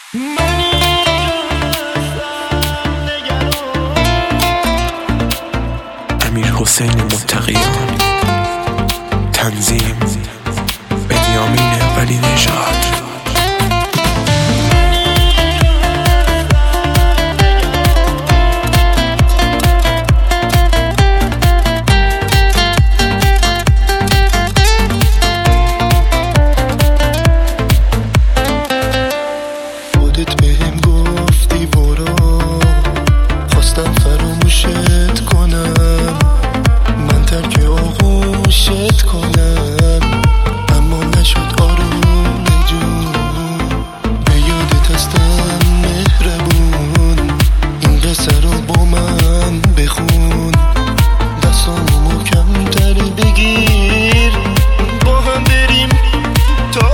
امیرحسین متقیان، تنظیم بنیامین ولی نژاد. بهم گفتی برو، خواستم فراموشت کنم، من ترک آغوشت کنم، اما نشد آروم جون. به یادت هستم مهربون، این قصه رو با من بخون، دستامو محکم‌تر بگیر، با هم بریم تا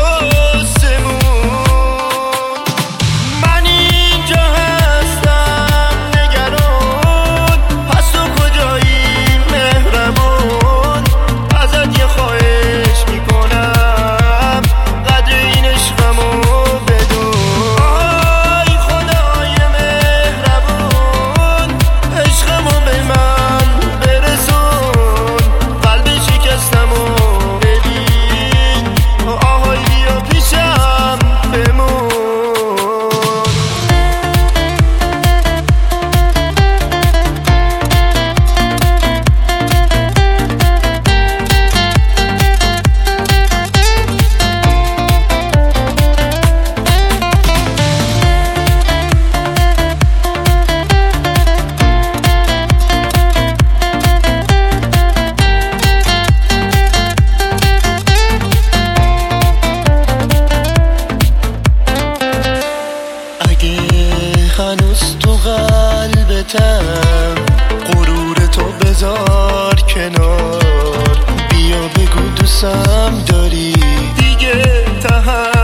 هنوز تو قلبتم، غرور تو بذار کنار، بیا بگو دوستم داری دیگه.